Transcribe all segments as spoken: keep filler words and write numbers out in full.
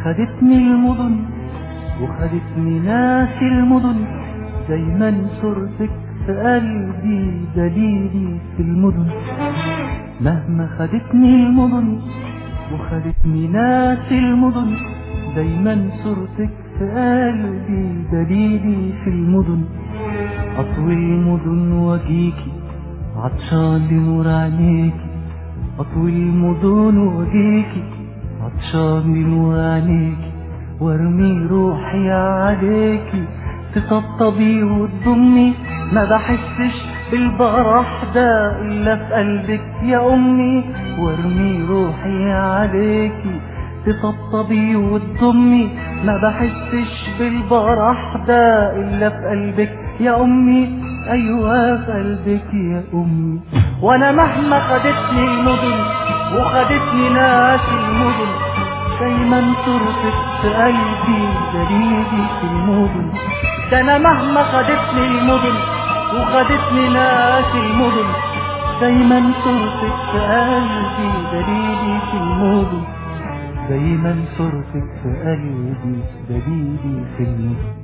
خدتني المدن وخدتني ناس المدن، دايما صورتك في قلبي دليلي في المدن. مهما خدتني المدن وخدتني ناس المدن، دايما صورتك في قلبي دليلي في المدن. أطوي المدن واجيكي عطشان لنور عينيكي، أطوي المدن واجيكي عطشان لنور عينيكي، وارمي روحي عليكي تطبطبي وتضمي. ما بحسش بالبرح ده إلا في قلبك يا أمي، وارمي روحي عليكي تطبطبي وتضمي. ما بحسش بالبرح ده إلا في قلبك يا أمي، أيوة في قلبك يا أمي. وأنا مهما خدتني المدن وخدتني ناس المدن، دايما صورتك في قلبي دليلي في المدن. ده أنا مهما خدتني المدن وخدتني ناس المدن، دايما صورتك في قلبي دليلي في المدن. دايما صورتك في قلبي دليلي في المدن.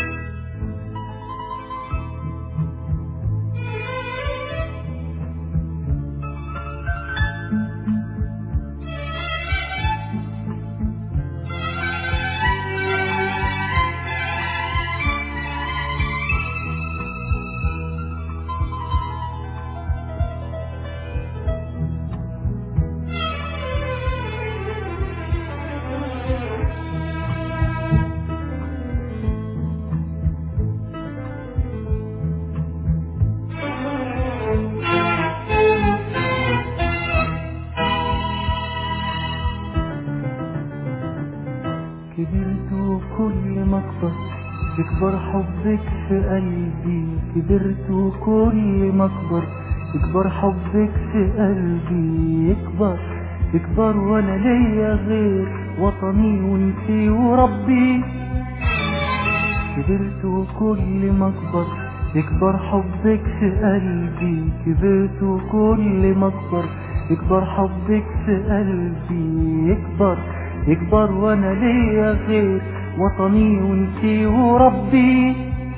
كبرت وكل ما اكبر يكبر حبك في قلبي، كبرت وكل ما اكبر يكبر حبك في قلبي. يكبر يكبر وانا ليا غير وطني وانتي وربي. كبرت وكل ما اكبر يكبر حبك في قلبي، كبرت وكل ما اكبر يكبر حبك في قلبي. يكبر يكبر وانا ليا غير وطني وانتي وربي.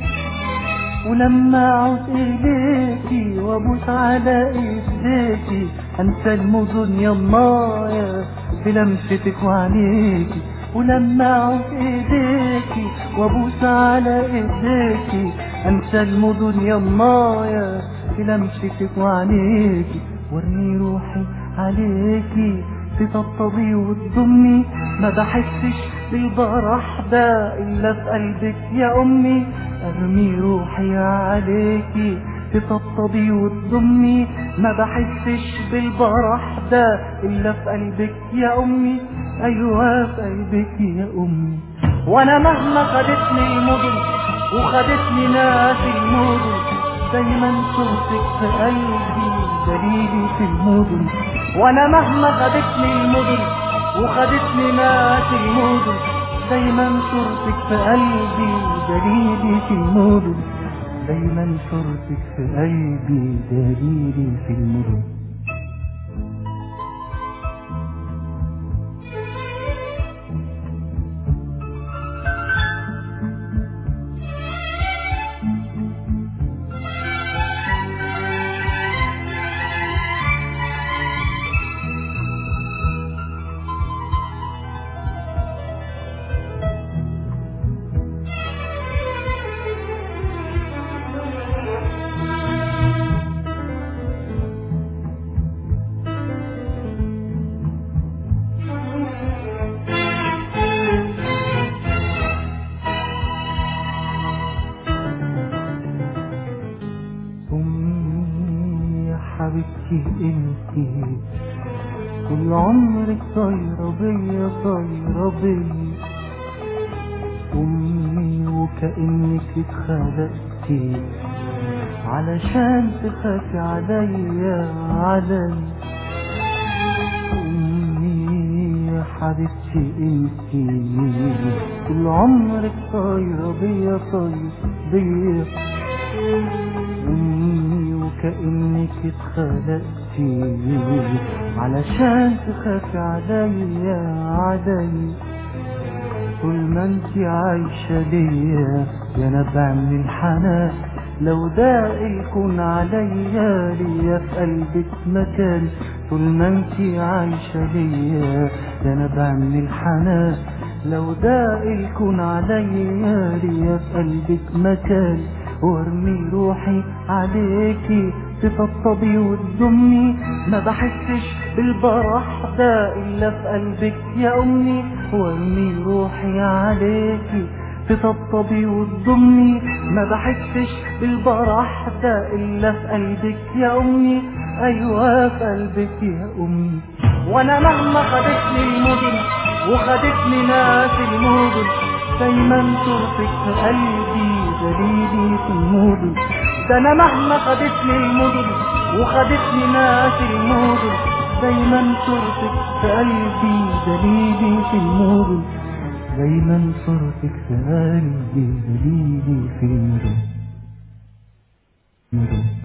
ولما اعود اليكي وابوس على ايديكي، انسى المدن يمايا بلمستك وعينيكي. ولما اعود ايديكي وابوس على ايديكي، انسى المدن يمايا بلمستك وعينيكي، وارمي روحي عليكي تطبطبي وتضمي. ما بحسش بالبرح ده إلا في قلبك يا أمي، ارمي روحي عليكي تطبطبي وتضمي. ما بحسش بالبرح ده إلا في قلبك يا أمي، أيوة في قلبك يا أمي. وأنا مهما خدتني المدن وخدتني ناس المدن، دايما صورتك في قلبي دليلي في المدن. وانا مهما خدتني المدن وخدتني ناس المدن، دايما صورتك في قلبي دليلي في المدن. دايما صورتك في قلبي دليلي في المدن. حبيبتي انتي كل عمرك طايرة بيا طايرة بيا أمي، وكأنك اتخلقتي علشان تخافي عليا عليا. أمي يا حبيبتي انتي كل عمرك طايرة بيا طايرة بيا أمي، وكأنك اتخلقتي علشان تخافي عليا عليا. طول ما انتي عايشة ليا يا نبع من الحنان. لو ضاق الكون عليا ليا في قلبك مكان. طول ما انتي عايشة ليا يا نبع من الحنان. لو ضاق الكون عليا ليا في قلبك مكان. وارمي روحي عليكي تطبطبي وتضمي. ما بحسش بالبرح ده الا في قلبك يا امي. وارمي روحي عليكي تطبطبي وتضمي. ما بحسش بالبرح ده الا في قلبك يا امي. ايوه في قلبك يا امي. وانا مهما خدتني المدن وخدتني ناس المدن دايما صورتك في قلبي دليلي في المدن. ده انا مهما خدتني المدن وخدتني ناس المدن دايما صورتك في قلبي دليلي في المدن. دايما صورتك في قلبي دليلي في المدن.